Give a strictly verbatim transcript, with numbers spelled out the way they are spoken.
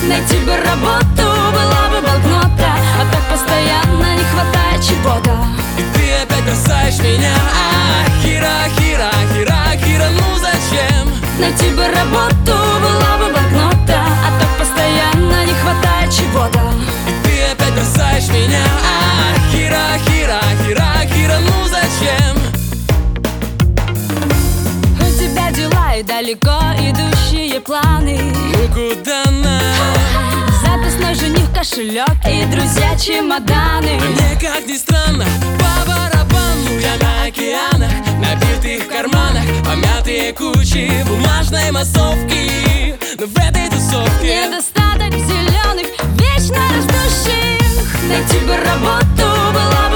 Найти бы работу была бы блокнота, а так постоянно не хватает чего-то. И ты опять бросаешь меня. А, Хира, Хира, Хира, Хира, ну зачем? Найти бы работу была бы блокнота, а так постоянно не хватает чего-то. И ты опять бросаешь меня. А, Хира, Хира, Хира, Хира, ну зачем? У тебя дела и далеко идущие планы. Ну куда нам? Записной жених, кошелек и друзья чемоданы. А мне, как ни странно, по барабану. Я на океанах, набитых карманах, помятые кучи бумажной массовки. Но в этой тусовке недостаток зеленых, вечно растущих. Найти бы работу была бы